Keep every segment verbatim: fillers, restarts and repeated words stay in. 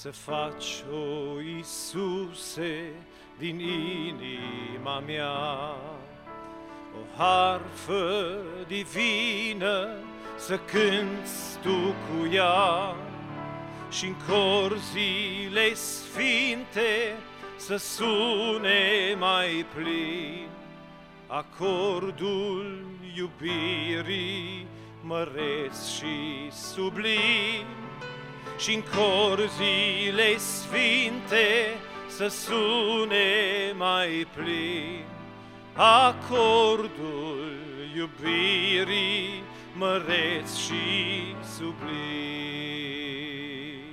Să faci, o Iisuse, din inima mea o harfă divină, să cânți Tu cu ea, și-n cor zilei sfinte să sune mai plin acordul iubirii măreț și sublim. Și-n cor zilei sfinte să sune mai plin acordul iubirii măreț și sublim.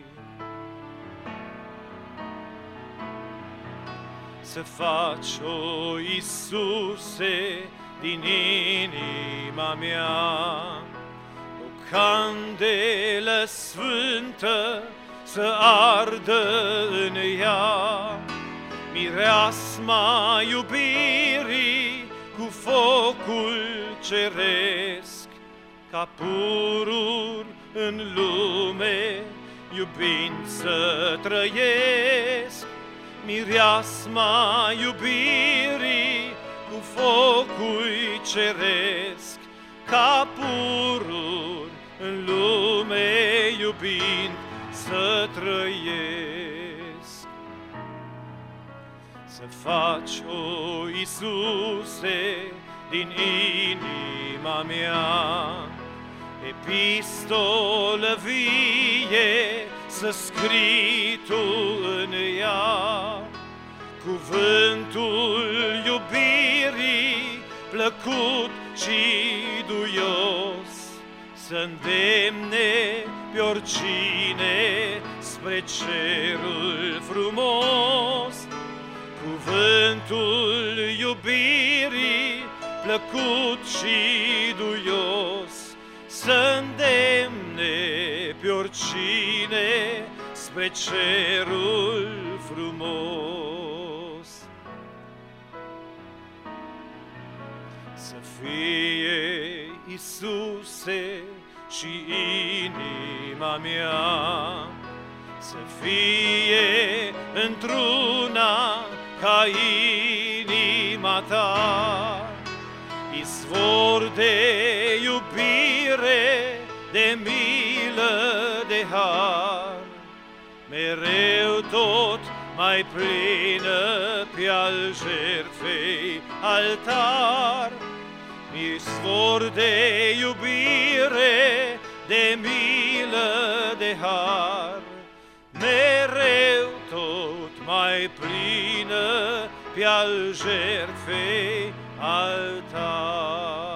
Să faci, o Iisuse, din inima mea o candelă sfântă să ardă în ea, mireasma iubirii cu focul ceresc, ca pururi în lume iubind să trăiesc. Mireasma iubirii cu focul ceresc, ca pururi în lume iubind să trăiesc. Să faci, o Iisuse, din inima mea epistolă vie, să scrii Tu în ea cuvântul iubirii plăcut și duios, să îndemne pe oricine spre cerul frumos. Cuvântul iubirii plăcut și duios, să îndemne pe oricine spre cerul frumos. Să fie, Iisuse, și inima mea, să fie într-una ca inima Ta, izvor de iubire, de milă, de har, mereu tot mai plină pe al jertfei altar. Izvor de iubire, de milă, de har, mereu tot mai plină pe al jertfei altar.